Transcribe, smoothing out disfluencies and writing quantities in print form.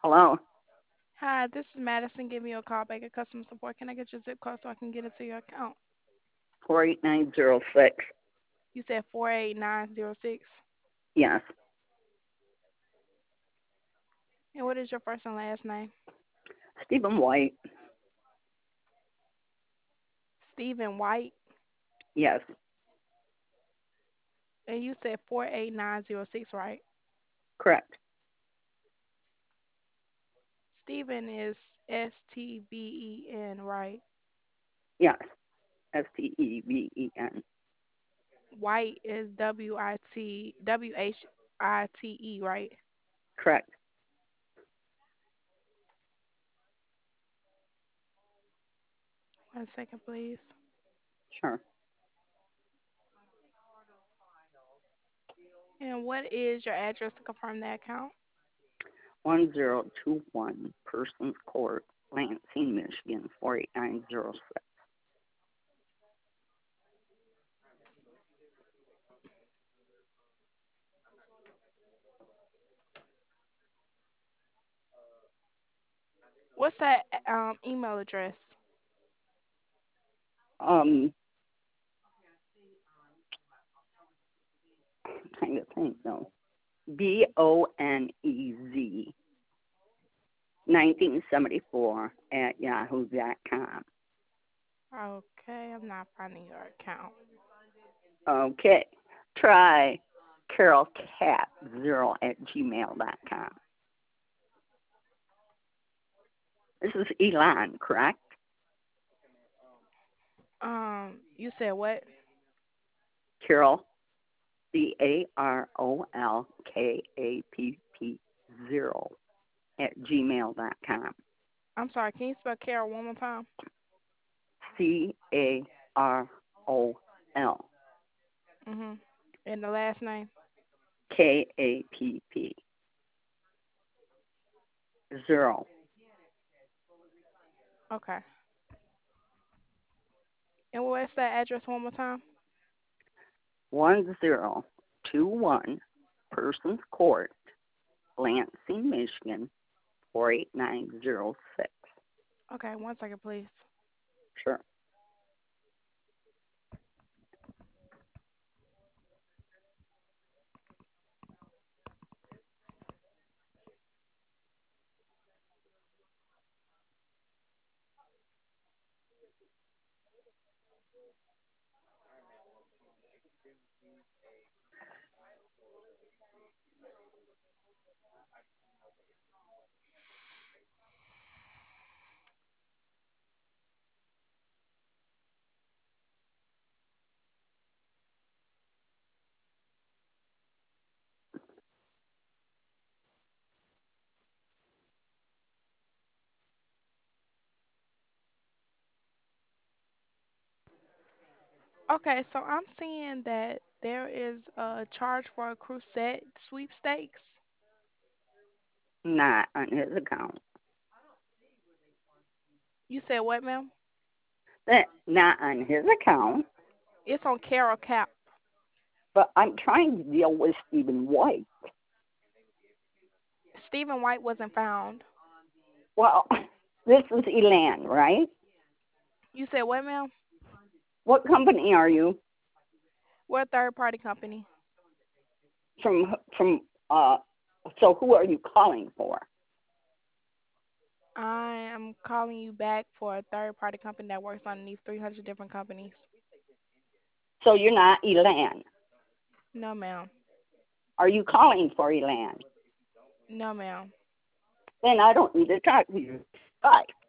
Hello, Hi, this is Madison giving you a call back at customer support. Can I get your zip code so I can get into your account? 48906. You said 48906. Yes. And what is your first and last name? Stephen White. Stephen White. Yes. And you said 48906, right? Correct. Stephen is Steben, right? Yes. Steven. White is Wite, right? Correct. One second, please. Sure. And what is your address to confirm that account? 1021 Persons Court, Lansing, Michigan, 48906. What's that email address? Um, I'm trying to think though. BONEZ 1974 at yahoo.com. Okay, I'm not finding your account. Okay. Try carolcat0 at gmail.com. This is Elon, correct? You said what? Carol, CarolKapp0 at gmail.com. I'm sorry, can you spell Carol one more time? CarolKapp And the last name? 0. Okay. And what's that address one more time? 1021 Persons Court, Lansing, Michigan, 48906. Okay, one second, please. Sure. Okay, so I'm seeing that there is a charge for a Crusade sweepstakes. Not on his account. You said what, ma'am? That not on his account, It's on Carol Cap. but I'm trying to deal with Stephen White. Stephen White wasn't found. Well, this is Elan, right? You said what, ma'am? What company are you? We're a third party company. From so who are you calling for? I am calling you back for a third party company that works on these 300 different companies. So you're not Elan. No, ma'am. Are you calling for Elan? No, ma'am. Then I don't need to talk to you. Bye.